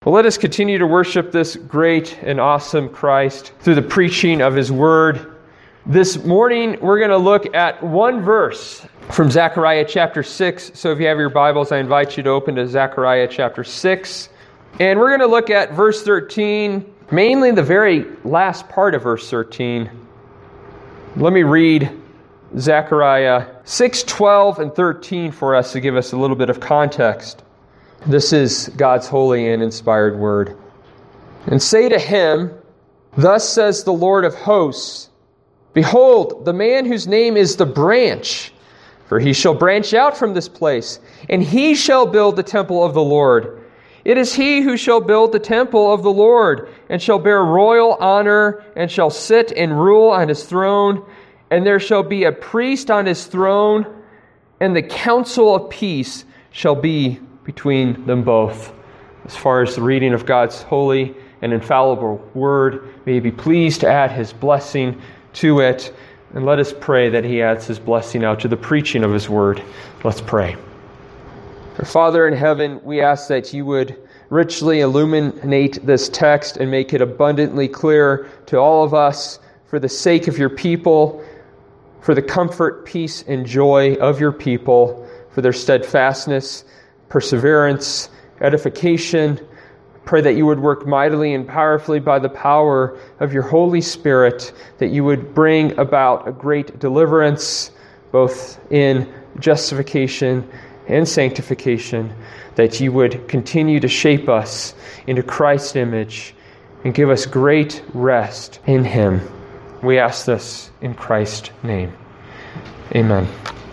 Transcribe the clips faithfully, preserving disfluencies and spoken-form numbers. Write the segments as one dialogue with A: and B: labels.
A: Well, let us continue to worship this great and awesome Christ through the preaching of His Word. This morning, we're going to look at one verse from Zechariah chapter six. So if you have your Bibles, I invite you to open to Zechariah chapter six. And we're going to look at verse thirteen, mainly the very last part of verse thirteen. Let me read Zechariah six, twelve, and thirteen for us to give us a little bit of context. This is God's holy and inspired word. And say to him, thus says the Lord of hosts, behold, the man whose name is the branch, for he shall branch out from this place, and he shall build the temple of the Lord. It is he who shall build the temple of the Lord, and shall bear royal honor, and shall sit and rule on his throne, and there shall be a priest on his throne, and the counsel of peace shall be between them both. As far as the reading of God's holy and infallible word, may He be pleased to add His blessing to it. And let us pray that He adds His blessing out to the preaching of His word. Let's pray. Our Father in heaven, we ask that You would richly illuminate this text and make it abundantly clear to all of us for the sake of Your people, for the comfort, peace, and joy of Your people, for their steadfastness, perseverance, edification. Pray that You would work mightily and powerfully by the power of Your Holy Spirit, that You would bring about a great deliverance, both in justification and sanctification, that You would continue to shape us into Christ's image and give us great rest in Him. We ask this in Christ's name. Amen.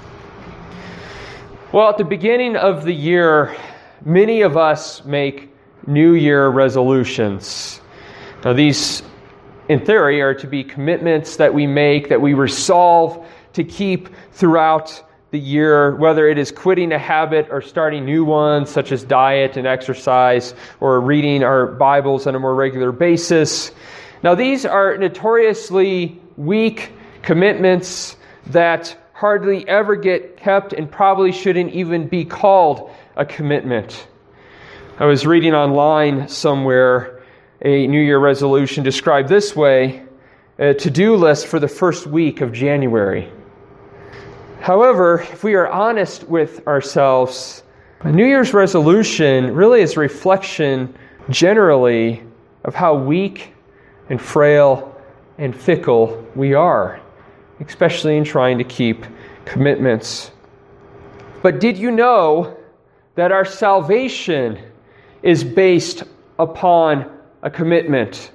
A: Well, at the beginning of the year, many of us make New Year resolutions. Now, these, in theory, are to be commitments that we make, that we resolve to keep throughout the year, whether it is quitting a habit or starting new ones, such as diet and exercise, or reading our Bibles on a more regular basis. Now, these are notoriously weak commitments that hardly ever get kept and probably shouldn't even be called a commitment. I was reading online somewhere a New Year resolution described this way: a to-do list for the first week of January. However, if we are honest with ourselves, a New Year's resolution really is a reflection generally of how weak and frail and fickle we are, especially in trying to keep commitments. But did you know that our salvation is based upon a commitment?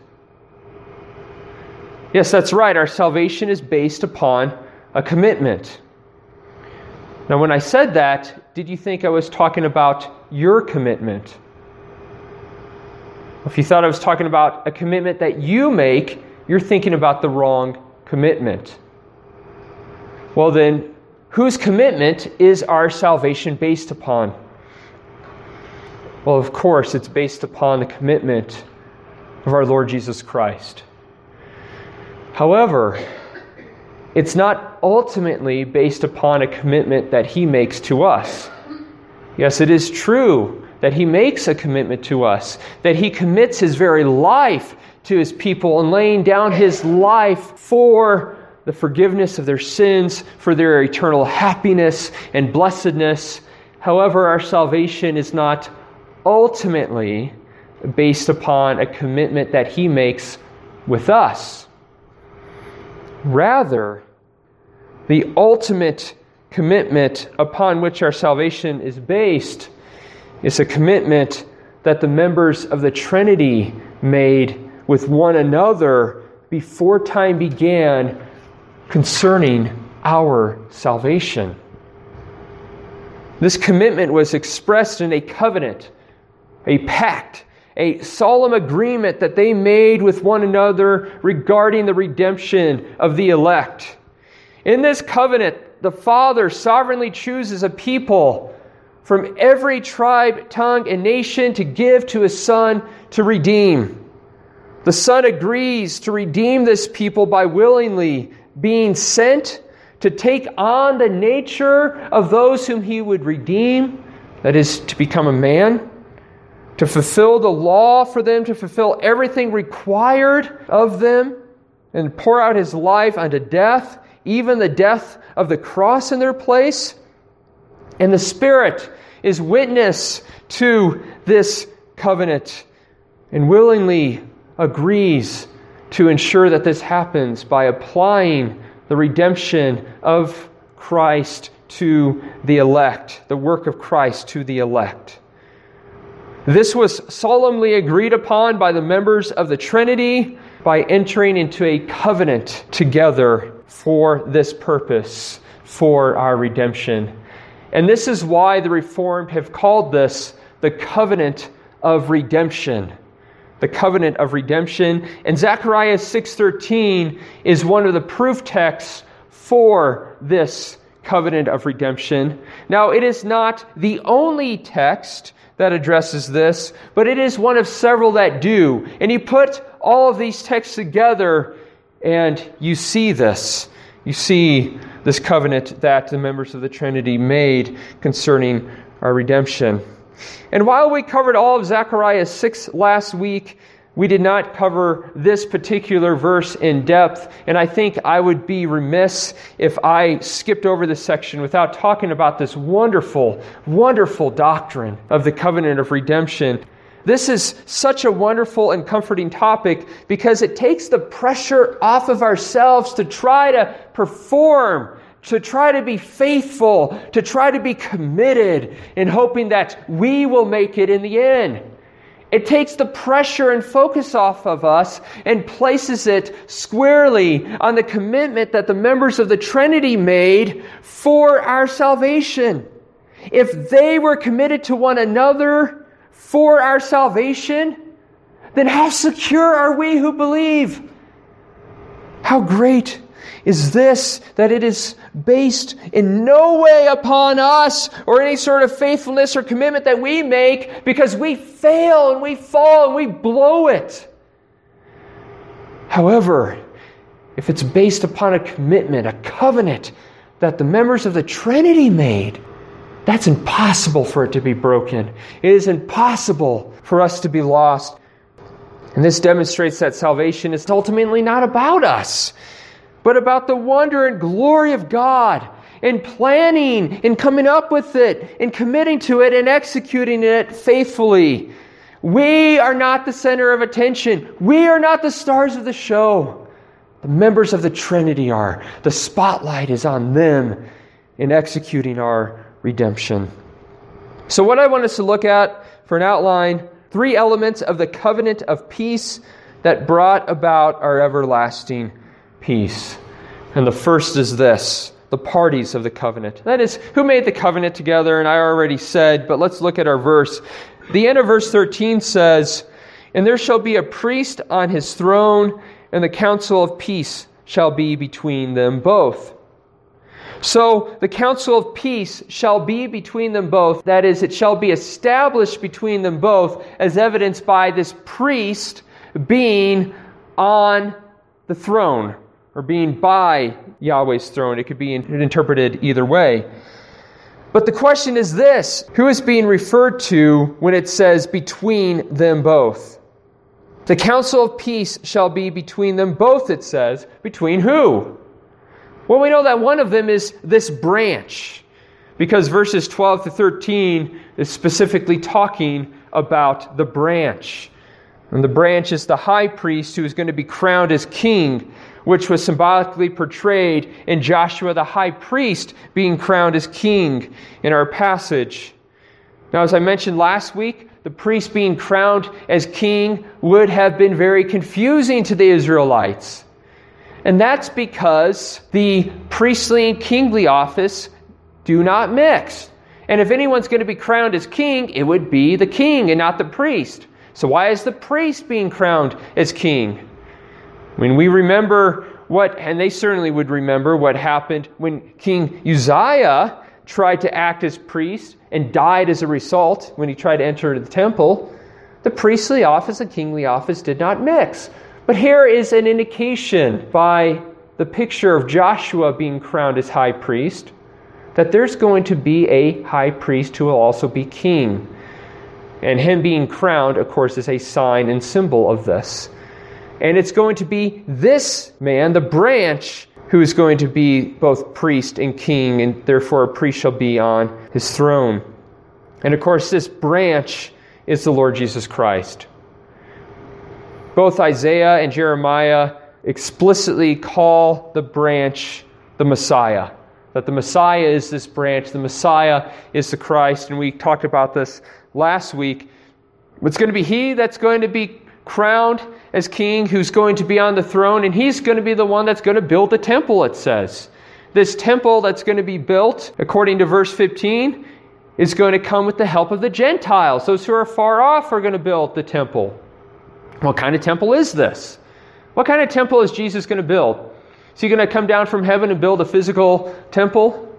A: Yes, that's right. Our salvation is based upon a commitment. Now, when I said that, did you think I was talking about your commitment? If you thought I was talking about a commitment that you make, you're thinking about the wrong commitment. Well then, whose commitment is our salvation based upon? Well, of course, it's based upon the commitment of our Lord Jesus Christ. However, it's not ultimately based upon a commitment that He makes to us. Yes, it is true that He makes a commitment to us, that He commits His very life to His people and laying down His life for the forgiveness of their sins, for their eternal happiness and blessedness. However, our salvation is not ultimately based upon a commitment that He makes with us. Rather, the ultimate commitment upon which our salvation is based is a commitment that the members of the Trinity made with one another before time began concerning our salvation. This commitment was expressed in a covenant, a pact, a solemn agreement that they made with one another regarding the redemption of the elect. In this covenant, the Father sovereignly chooses a people from every tribe, tongue, and nation to give to His Son to redeem. The Son agrees to redeem this people by willingly being sent to take on the nature of those whom He would redeem, that is, to become a man, to fulfill the law for them, to fulfill everything required of them, and pour out His life unto death, even the death of the cross in their place. And the Spirit is witness to this covenant and willingly agrees to ensure that this happens by applying the redemption of Christ to the elect, the work of Christ to the elect. This was solemnly agreed upon by the members of the Trinity by entering into a covenant together for this purpose, for our redemption. And this is why the Reformed have called this the covenant of redemption. The covenant of redemption. And Zechariah six thirteen is one of the proof texts for this covenant of redemption. Now, it is not the only text that addresses this, but it is one of several that do. And you put all of these texts together and you see this. You see this covenant that the members of the Trinity made concerning our redemption. And while we covered all of Zechariah six last week, we did not cover this particular verse in depth, and I think I would be remiss if I skipped over this section without talking about this wonderful, wonderful doctrine of the covenant of redemption. This is such a wonderful and comforting topic because it takes the pressure off of ourselves to try to perform, to try to be faithful, to try to be committed in hoping that we will make it in the end. It takes the pressure and focus off of us and places it squarely on the commitment that the members of the Trinity made for our salvation. If they were committed to one another for our salvation, then how secure are we who believe? How great is this, that it is based in no way upon us or any sort of faithfulness or commitment that we make, because we fail and we fall and we blow it. However, if it's based upon a commitment, a covenant that the members of the Trinity made, that's impossible for it to be broken. It is impossible for us to be lost. And this demonstrates that salvation is ultimately not about us, but about the wonder and glory of God, and planning and coming up with it and committing to it and executing it faithfully. We are not the center of attention. We are not the stars of the show. The members of the Trinity are. The spotlight is on them in executing our redemption. So what I want us to look at for an outline, three elements of the covenant of peace that brought about our everlasting peace. And the first is this, the parties of the covenant. That is, who made the covenant together, and I already said, but let's look at our verse. The end of verse thirteen says, "And there shall be a priest on his throne, and the council of peace shall be between them both." So, the council of peace shall be between them both. That is, it shall be established between them both, as evidenced by this priest being on the throne, or being by Yahweh's throne. It could be interpreted either way. But the question is this: who is being referred to when it says between them both? The council of peace shall be between them both, it says. Between who? Well, we know that one of them is this branch, because verses twelve to thirteen is specifically talking about the branch. And the branch is the high priest who is going to be crowned as king, which was symbolically portrayed in Joshua the high priest being crowned as king in our passage. Now, as I mentioned last week, the priest being crowned as king would have been very confusing to the Israelites. And that's because the priestly and kingly office do not mix. And if anyone's going to be crowned as king, it would be the king and not the priest. So why is the priest being crowned as king? When we remember what, and they certainly would remember what happened when King Uzziah tried to act as priest and died as a result when he tried to enter the temple, the priestly office and kingly office did not mix. But here is an indication by the picture of Joshua being crowned as high priest that there's going to be a high priest who will also be king. And him being crowned, of course, is a sign and symbol of this. And it's going to be this man, the branch, who is going to be both priest and king, and therefore a priest shall be on his throne. And of course, this branch is the Lord Jesus Christ. Both Isaiah and Jeremiah explicitly call the branch the Messiah. That the Messiah is this branch, the Messiah is the Christ, and we talked about this last week. It's going to be he that's going to be crowned as king, who's going to be on the throne, and he's going to be the one that's going to build the temple, it says. This temple that's going to be built, according to verse fifteen, is going to come with the help of the Gentiles. Those who are far off are going to build the temple. What kind of temple is this? What kind of temple is Jesus going to build? Is he going to come down from heaven and build a physical temple?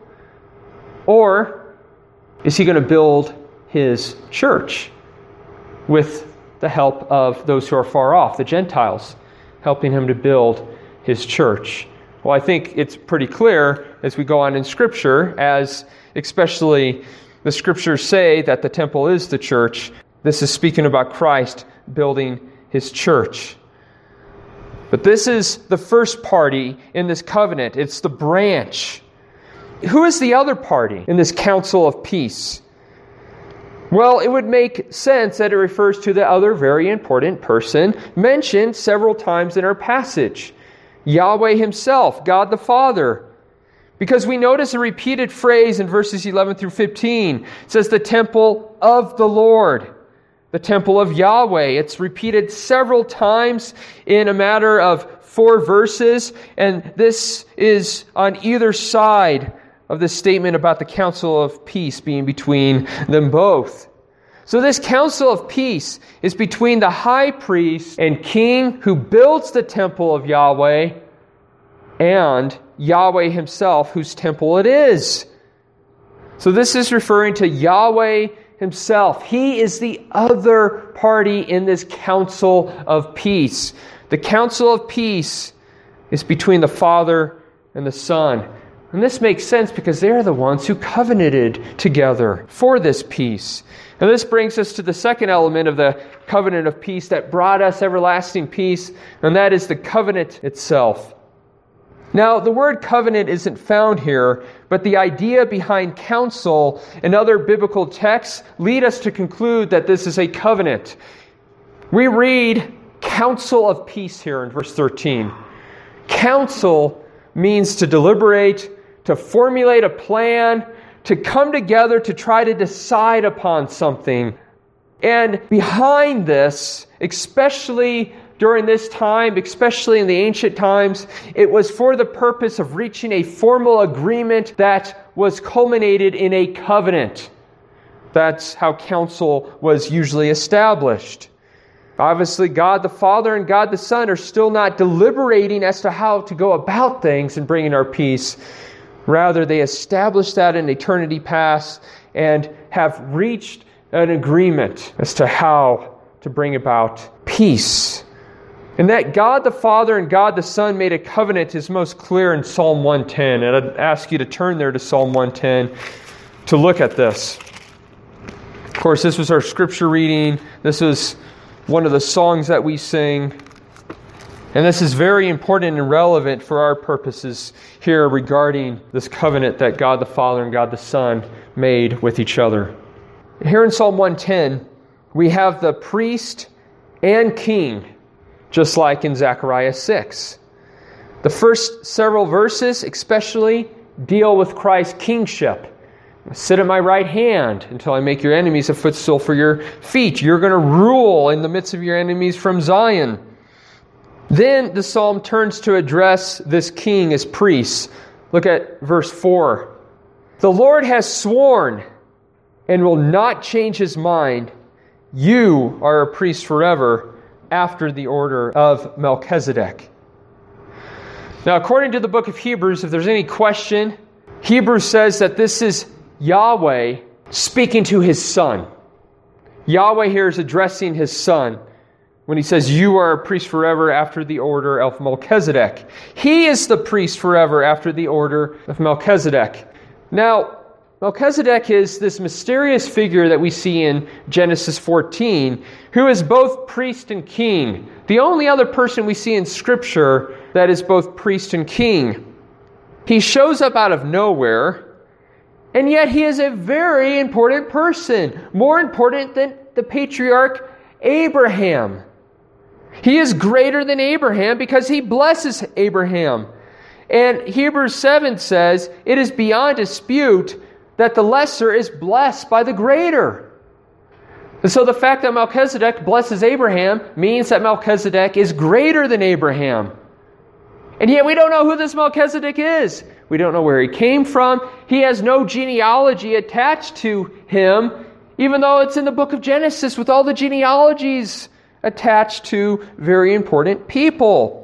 A: Or is he going to build his church with the help of those who are far off, the Gentiles, helping him to build his church? Well, I think it's pretty clear as we go on in Scripture, as especially the Scriptures say that the temple is the church. This is speaking about Christ building his church. But this is the first party in this covenant. It's the branch. Who is the other party in this council of peace? Well, it would make sense that it refers to the other very important person mentioned several times in our passage, Yahweh himself, God the Father. Because we notice a repeated phrase in verses eleven through fifteen. It says the temple of the Lord, the temple of Yahweh. It's repeated several times in a matter of four verses, and this is on either side of the statement about the council of peace being between them both. So this council of peace is between the high priest and king who builds the temple of Yahweh and Yahweh himself, whose temple it is. So this is referring to Yahweh himself. He is the other party in this council of peace. The council of peace is between the Father and the Son. And this makes sense because they're the ones who covenanted together for this peace. And this brings us to the second element of the covenant of peace that brought us everlasting peace, and that is the covenant itself. Now, the word covenant isn't found here, but the idea behind counsel and other biblical texts lead us to conclude that this is a covenant. We read counsel of peace here in verse thirteen. Counsel means to deliberate, to formulate a plan, to come together to try to decide upon something. And behind this, especially during this time, especially in the ancient times, it was for the purpose of reaching a formal agreement that was culminated in a covenant. That's how counsel was usually established. Obviously, God the Father and God the Son are still not deliberating as to how to go about things and bringing our peace. Rather, they established that in eternity past and have reached an agreement as to how to bring about peace. And that God the Father and God the Son made a covenant is most clear in Psalm one ten. And I'd ask you to turn there to Psalm one ten to look at this. Of course, this was our scripture reading. This was one of the songs that we sing. And this is very important and relevant for our purposes here regarding this covenant that God the Father and God the Son made with each other. Here in Psalm one ten, we have the priest and king, just like in Zechariah six. The first several verses especially deal with Christ's kingship. Sit at my right hand until I make your enemies a footstool for your feet. You're going to rule in the midst of your enemies from Zion. Then the psalm turns to address this king as priest. Look at verse four. The Lord has sworn and will not change his mind. You are a priest forever after the order of Melchizedek. Now, according to the book of Hebrews, if there's any question, Hebrews says that this is Yahweh speaking to his son. Yahweh here is addressing his son when he says, you are a priest forever after the order of Melchizedek. He is the priest forever after the order of Melchizedek. Now, Melchizedek is this mysterious figure that we see in Genesis fourteen, who is both priest and king. The only other person we see in Scripture that is both priest and king. He shows up out of nowhere, and yet he is a very important person, more important than the patriarch Abraham. He is greater than Abraham because he blesses Abraham. And Hebrews seven says, it is beyond dispute that the lesser is blessed by the greater. And so the fact that Melchizedek blesses Abraham means that Melchizedek is greater than Abraham. And yet we don't know who this Melchizedek is. We don't know where he came from. He has no genealogy attached to him, even though it's in the book of Genesis with all the genealogies attached to very important people.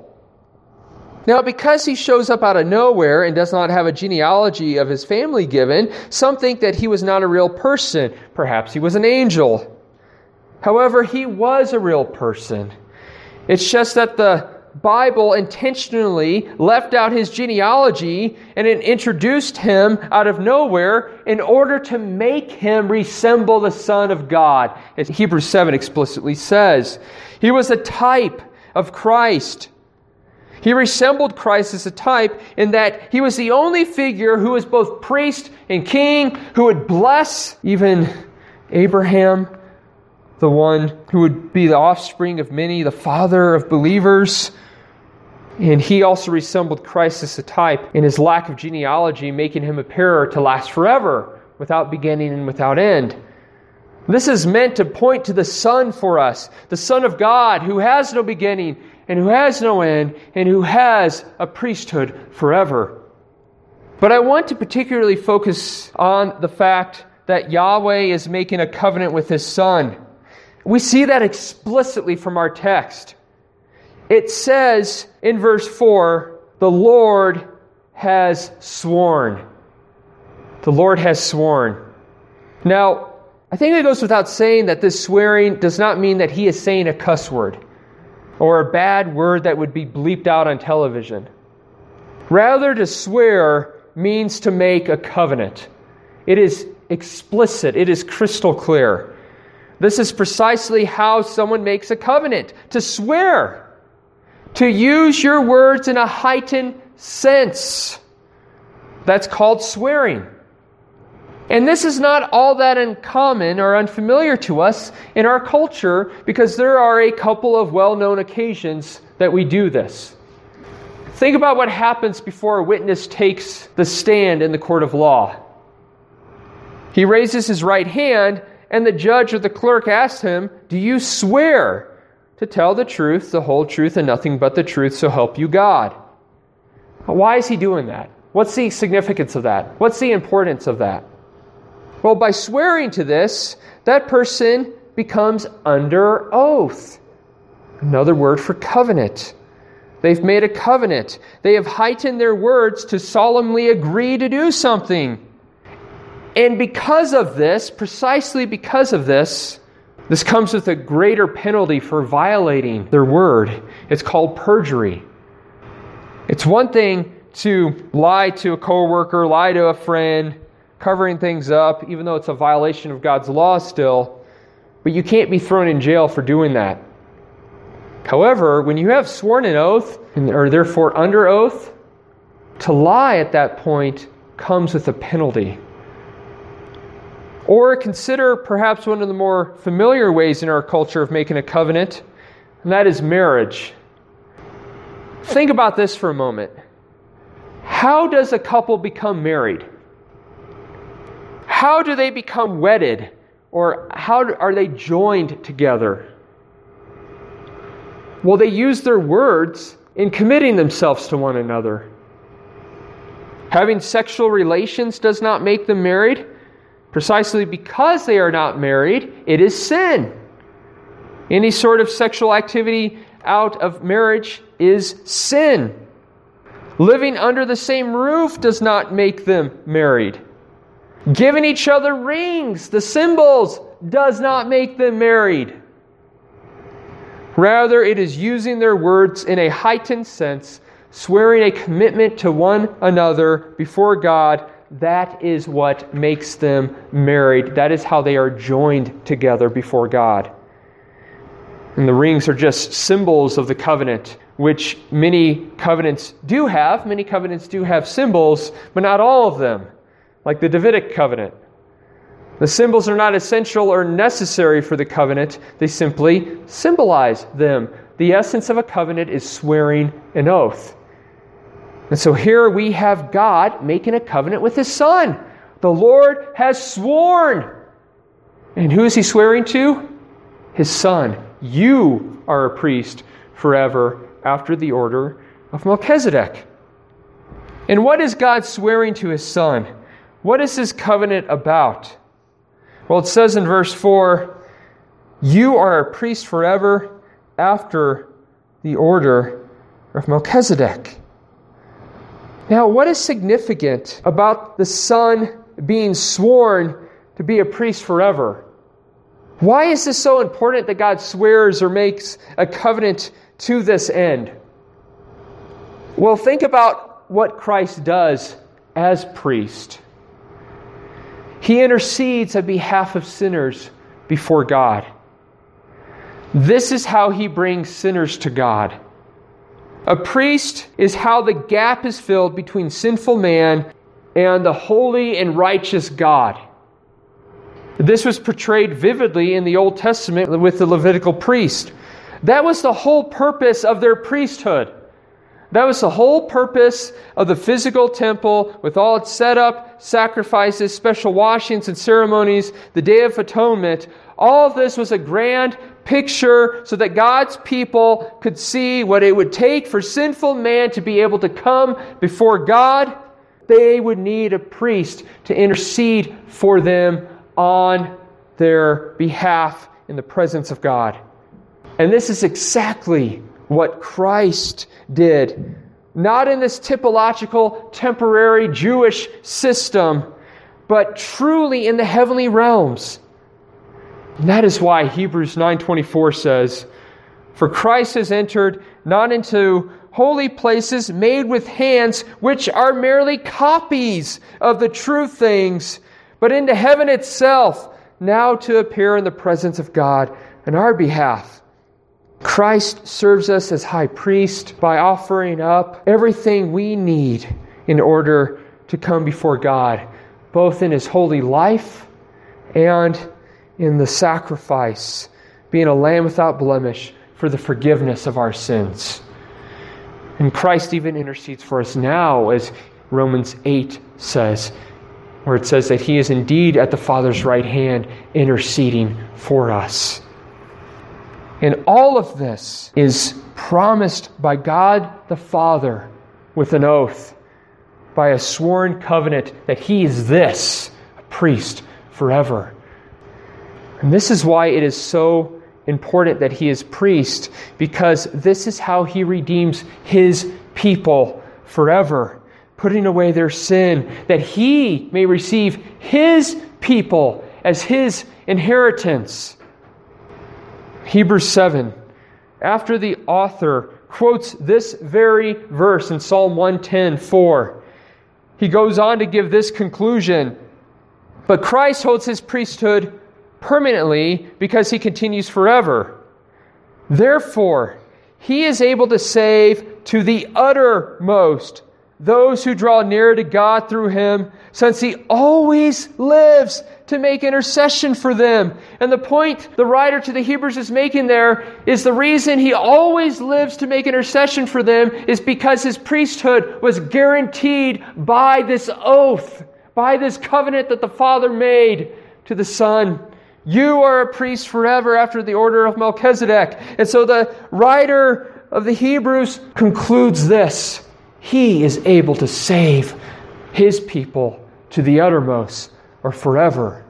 A: Now, because he shows up out of nowhere and does not have a genealogy of his family given, some think that he was not a real person. Perhaps he was an angel. However, he was a real person. It's just that the Bible intentionally left out his genealogy and it introduced him out of nowhere in order to make him resemble the Son of God. As Hebrews seven explicitly says, he was a type of Christ. He resembled Christ as a type in that he was the only figure who was both priest and king, who would bless even Abraham, the one who would be the offspring of many, the father of believers. And he also resembled Christ as a type in his lack of genealogy, making him appear to last forever, without beginning and without end. This is meant to point to the Son for us, the Son of God, who has no beginning and who has no end, and who has a priesthood forever. But I want to particularly focus on the fact that Yahweh is making a covenant with His Son. We see that explicitly from our text. It says in verse four, the Lord has sworn. The Lord has sworn. Now, I think it goes without saying that this swearing does not mean that He is saying a cuss word or a bad word that would be bleeped out on television. Rather, to swear means to make a covenant. It is explicit. It is crystal clear. This is precisely how someone makes a covenant. To swear. To use your words in a heightened sense. That's called swearing. And this is not all that uncommon or unfamiliar to us in our culture, because there are a couple of well-known occasions that we do this. Think about what happens before a witness takes the stand in the court of law. He raises his right hand, and the judge or the clerk asks him, "Do you swear to tell the truth, the whole truth, and nothing but the truth, so help you God?" Why is he doing that? What's the significance of that? What's the importance of that? Well, by swearing to this, that person becomes under oath. Another word for covenant. They've made a covenant. They have heightened their words to solemnly agree to do something. And because of this, precisely because of this, this comes with a greater penalty for violating their word. It's called perjury. It's one thing to lie to a coworker, lie to a friend, covering things up, even though it's a violation of God's law still, but you can't be thrown in jail for doing that. However, when you have sworn an oath, and are therefore under oath, to lie at that point comes with a penalty. Or consider perhaps one of the more familiar ways in our culture of making a covenant, and that is marriage. Think about this for a moment. How does a couple become married? How do they become wedded? Or how are they joined together? Well, they use their words in committing themselves to one another. Having sexual relations does not make them married. Precisely because they are not married, it is sin. Any sort of sexual activity out of marriage is sin. Living under the same roof does not make them married. Giving each other rings, the symbols, does not make them married. Rather, it is using their words in a heightened sense, swearing a commitment to one another before God, that is what makes them married. That is how they are joined together before God. And the rings are just symbols of the covenant, which many covenants do have. Many covenants do have symbols, but not all of them, like the Davidic covenant. The symbols are not essential or necessary for the covenant. They simply symbolize them. The essence of a covenant is swearing an oath. And so here we have God making a covenant with His Son. The Lord has sworn. And who is He swearing to? His Son. You are a priest forever after the order of Melchizedek. And what is God swearing to His Son? What is His covenant about? Well, it says in verse four, you are a priest forever after the order of Melchizedek. Now, what is significant about the Son being sworn to be a priest forever? Why is this so important that God swears or makes a covenant to this end? Well, think about what Christ does as priest. He intercedes on behalf of sinners before God. This is how He brings sinners to God. A priest is how the gap is filled between sinful man and the holy and righteous God. This was portrayed vividly in the Old Testament with the Levitical priest. That was the whole purpose of their priesthood. That was the whole purpose of the physical temple with all its setup, sacrifices, special washings and ceremonies, the Day of Atonement. All of this was a grand picture so that God's people could see what it would take for sinful man to be able to come before God. They would need a priest to intercede for them on their behalf in the presence of God. And this is exactly what Christ did. Not in this typological, temporary Jewish system, but truly in the heavenly realms. And that is why Hebrews nine twenty-four says, for Christ has entered not into holy places made with hands, which are merely copies of the true things, but into heaven itself, now to appear in the presence of God on our behalf. Christ serves us as high priest by offering up everything we need in order to come before God, both in His holy life and in the sacrifice, being a lamb without blemish for the forgiveness of our sins. And Christ even intercedes for us now, as Romans eight says, where it says that He is indeed at the Father's right hand interceding for us. And all of this is promised by God the Father with an oath, by a sworn covenant that He is this, a priest forever. And this is why it is so important that He is priest, because this is how He redeems His people forever, putting away their sin, that He may receive His people as His inheritance. Hebrews seven, after the author quotes this very verse in Psalm one ten four, he goes on to give this conclusion, but Christ holds His priesthood permanently because He continues forever. Therefore, He is able to save to the uttermost those who draw near to God through Him, since He always lives to make intercession for them. And the point the writer to the Hebrews is making there is the reason He always lives to make intercession for them is because His priesthood was guaranteed by this oath, by this covenant that the Father made to the Son. You are a priest forever after the order of Melchizedek. And so the writer of the Hebrews concludes this: He is able to save His people to the uttermost or forever.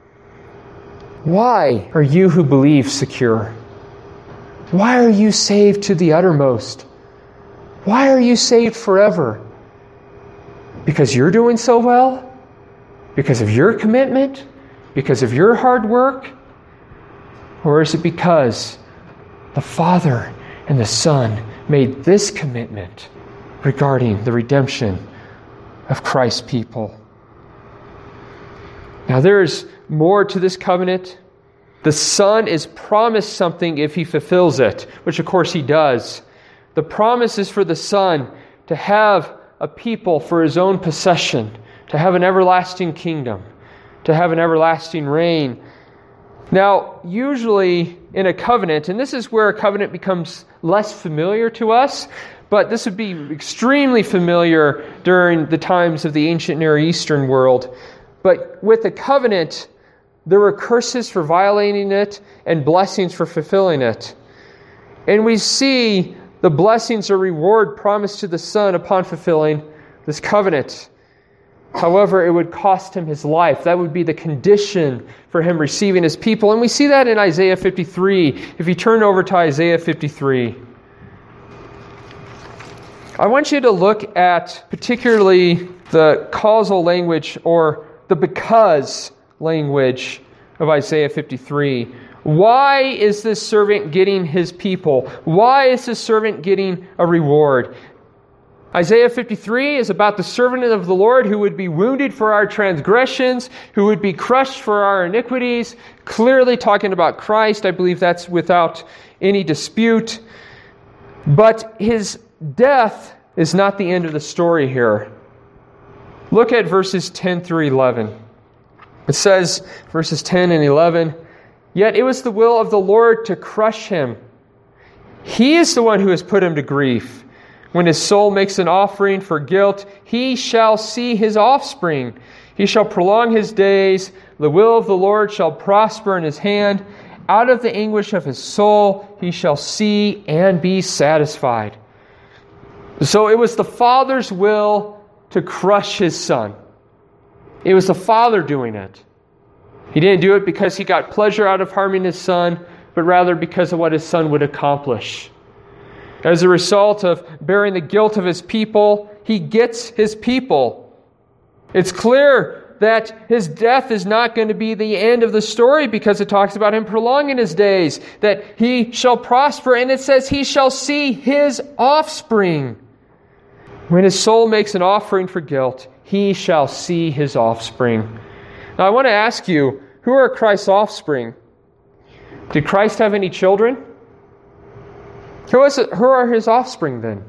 A: Why are you who believe secure? Why are you saved to the uttermost? Why are you saved forever? Because you're doing so well? Because of your commitment? Because of your hard work? Or is it because the Father and the Son made this commitment regarding the redemption of Christ's people? Now there's more to this covenant. The Son is promised something if He fulfills it, which of course He does. The promise is for the Son to have a people for His own possession, to have an everlasting kingdom, to have an everlasting reign. Now, usually in a covenant, and this is where a covenant becomes less familiar to us, but this would be extremely familiar during the times of the ancient Near Eastern world. But with a covenant, there were curses for violating it and blessings for fulfilling it. And we see the blessings or reward promised to the Son upon fulfilling this covenant. However, it would cost Him His life. That would be the condition for Him receiving His people. And we see that in Isaiah fifty-three. If you turn over to Isaiah fifty-three, I want you to look at particularly the causal language or the because language of Isaiah fifty-three. Why is this servant getting his people? Why is this servant getting a reward? Isaiah fifty-three is about the servant of the Lord who would be wounded for our transgressions, who would be crushed for our iniquities, clearly talking about Christ. I believe that's without any dispute. But His death is not the end of the story here. Look at verses ten through eleven. It says, verses ten and eleven, "Yet it was the will of the Lord to crush him. He is the one who has put him to grief. When his soul makes an offering for guilt, he shall see his offspring. He shall prolong his days. The will of the Lord shall prosper in his hand. Out of the anguish of his soul he shall see and be satisfied." So it was the Father's will to crush His Son. It was the Father doing it. He didn't do it because He got pleasure out of harming His Son, but rather because of what His Son would accomplish. As a result of bearing the guilt of His people, He gets His people. It's clear that His death is not going to be the end of the story because it talks about Him prolonging His days, that He shall prosper, and it says He shall see His offspring. When his soul makes an offering for guilt, he shall see his offspring. Now I want to ask you, who are Christ's offspring? Did Christ have any children? Who is it, who are His offspring then?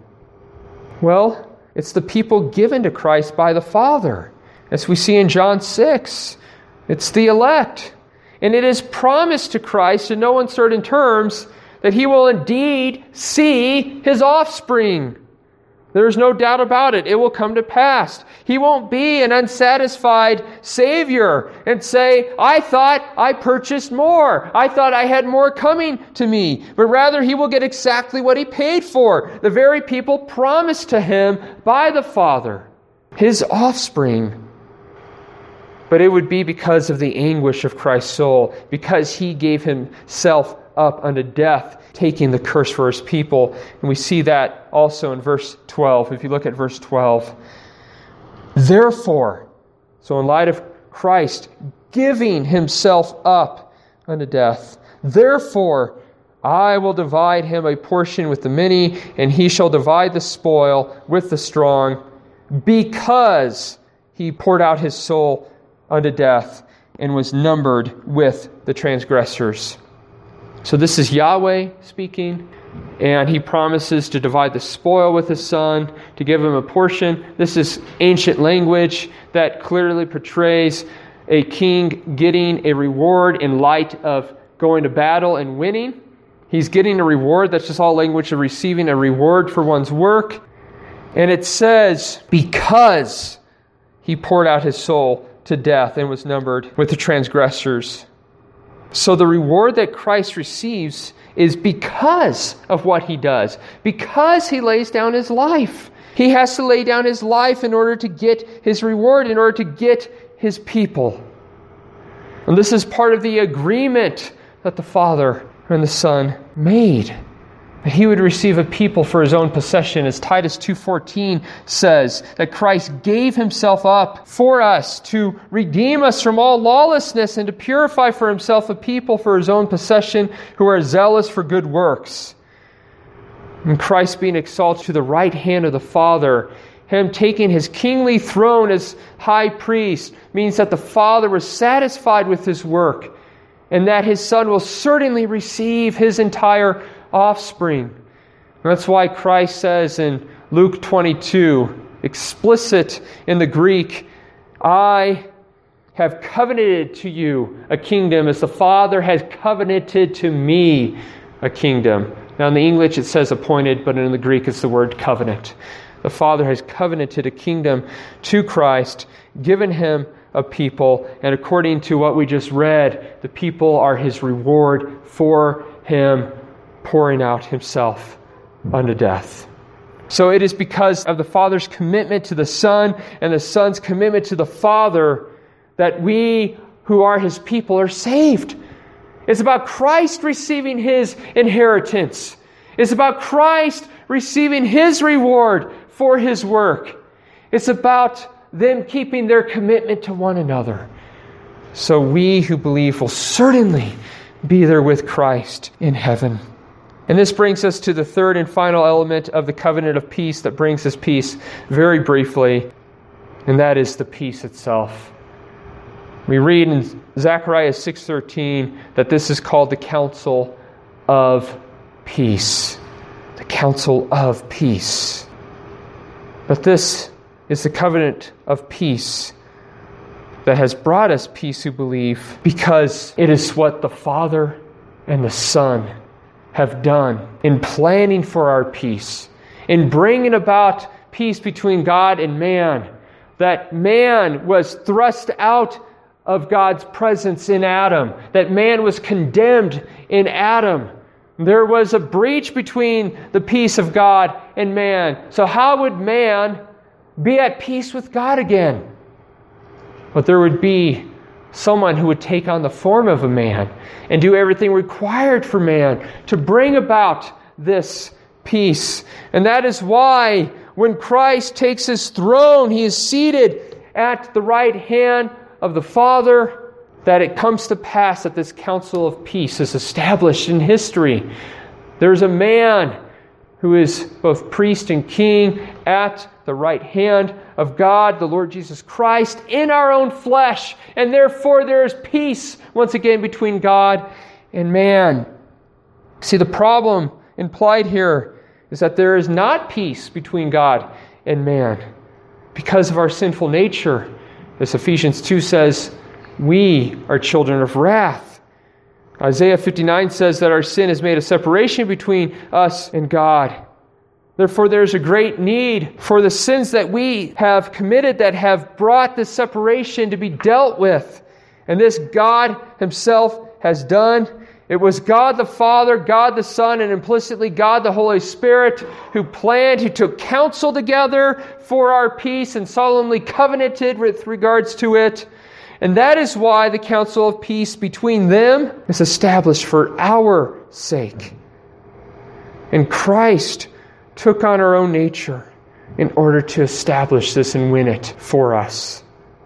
A: Well, it's the people given to Christ by the Father. As we see in John six, it's the elect. And it is promised to Christ in no uncertain terms that He will indeed see His offspring. There is no doubt about it. It will come to pass. He won't be an unsatisfied Savior and say, "I thought I purchased more. I thought I had more coming to me." But rather, He will get exactly what He paid for. The very people promised to Him by the Father, His offspring. But it would be because of the anguish of Christ's soul, because He gave Himself up unto death, taking the curse for His people. And we see that also in verse twelve. If you look at verse twelve. "Therefore," so in light of Christ giving Himself up unto death, "Therefore I will divide him a portion with the many, and he shall divide the spoil with the strong, because he poured out his soul unto death and was numbered with the transgressors." So this is Yahweh speaking, and He promises to divide the spoil with His Son, to give Him a portion. This is ancient language that clearly portrays a king getting a reward in light of going to battle and winning. He's getting a reward. That's just all language of receiving a reward for one's work. And it says, because He poured out His soul to death and was numbered with the transgressors. So the reward that Christ receives is because of what He does, because He lays down His life. He has to lay down His life in order to get His reward, in order to get His people. And this is part of the agreement that the Father and the Son made, that He would receive a people for His own possession. As Titus two fourteen says, that Christ gave Himself up for us to redeem us from all lawlessness and to purify for Himself a people for His own possession who are zealous for good works. And Christ being exalted to the right hand of the Father him taking his kingly throne as high priest means that the Father was satisfied with his work and that his Son will certainly receive his entire offspring. That's why Christ says in Luke twenty-two, explicit in the Greek, I have covenanted to you a kingdom as the Father has covenanted to me a kingdom. Now in the English it says appointed, but in the Greek it's the word covenant. The Father has covenanted a kingdom to Christ, given him a people, and according to what we just read, the people are his reward for him pouring out himself unto death. So it is because of the Father's commitment to the Son and the Son's commitment to the Father that we who are his people are saved. It's about Christ receiving his inheritance. It's about Christ receiving his reward for his work. It's about them keeping their commitment to one another. So we who believe will certainly be there with Christ in heaven. And this brings us to the third and final element of the covenant of peace that brings us peace very briefly, and that is the peace itself. We read in Zechariah six thirteen that this is called the counsel of peace. The counsel of peace. But this is the covenant of peace that has brought us peace who believe, because it is what the Father and the Son have done in planning for our peace, in bringing about peace between God and man. That man was thrust out of God's presence in Adam, that man was condemned in Adam. There was a breach between the peace of God and man. So how would man be at peace with God again? But there would be someone who would take on the form of a man and do everything required for man to bring about this peace. And that is why when Christ takes his throne, he is seated at the right hand of the Father, that it comes to pass that this counsel of peace is established in history. There's a man who is both priest and king at the right hand of God, the Lord Jesus Christ, in our own flesh. And therefore there is peace once again between God and man. See, the problem implied here is that there is not peace between God and man because of our sinful nature. As Ephesians two says, we are children of wrath. Isaiah fifty-nine says that our sin has made a separation between us and God. Therefore, there's a great need for the sins that we have committed that have brought this separation to be dealt with. And this God himself has done. It was God the Father, God the Son, and implicitly God the Holy Spirit who planned, who took counsel together for our peace and solemnly covenanted with regards to it. And that is why the counsel of peace between them is established for our sake. And Christ took on our own nature in order to establish this and win it for us.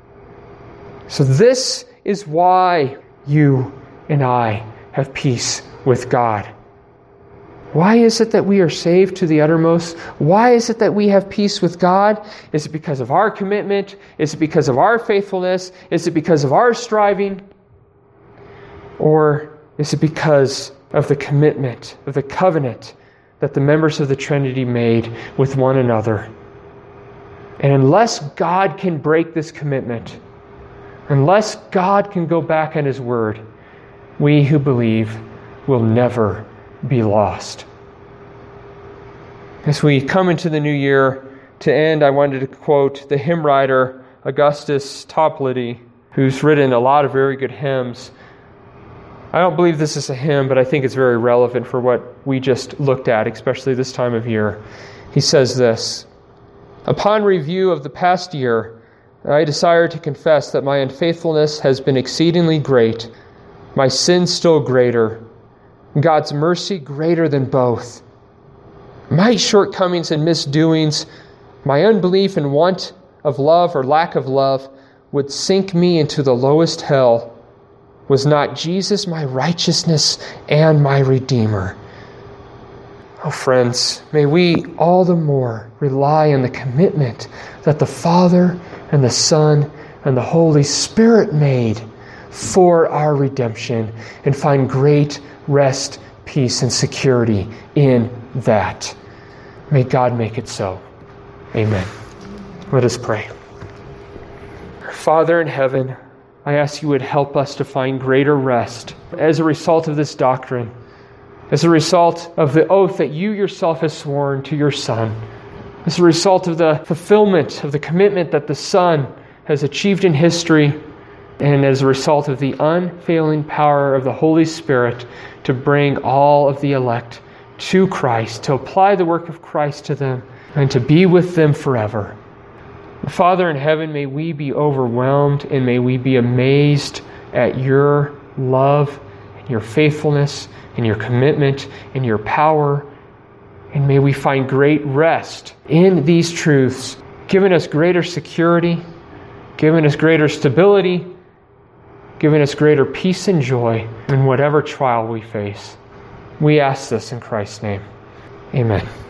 A: So this is why you and I have peace with God. Why is it that we are saved to the uttermost? Why is it that we have peace with God? Is it because of our commitment? Is it because of our faithfulness? Is it because of our striving? Or is it because of the commitment, of the covenant that the members of the Trinity made with one another? And unless God can break this commitment, unless God can go back on his word, we who believe will never be lost. As we come into the new year, to end, I wanted to quote the hymn writer Augustus Toplady, who's written a lot of very good hymns. I don't believe this is a hymn, but I think it's very relevant for what we just looked at, especially this time of year. He says this: "Upon review of the past year, I desire to confess that my unfaithfulness has been exceedingly great, my sin still greater, God's mercy greater than both. My shortcomings and misdoings, my unbelief and want of love or lack of love would sink me into the lowest hell. Was not Jesus my righteousness and my Redeemer?" Oh, friends, may we all the more rely on the commitment that the Father and the Son and the Holy Spirit made for our redemption and find great rest, peace, and security in that. May God make it so. Amen. Let us pray. Father in heaven, I ask you would help us to find greater rest as a result of this doctrine, as a result of the oath that you yourself have sworn to your Son, as a result of the fulfillment of the commitment that the Son has achieved in history, and as a result of the unfailing power of the Holy Spirit to bring all of the elect to Christ, to apply the work of Christ to them, and to be with them forever. Father in heaven, may we be overwhelmed and may we be amazed at your love and your faithfulness and your commitment and your power. And may we find great rest in these truths, giving us greater security, giving us greater stability, giving us greater peace and joy in whatever trial we face. We ask this in Christ's name. Amen.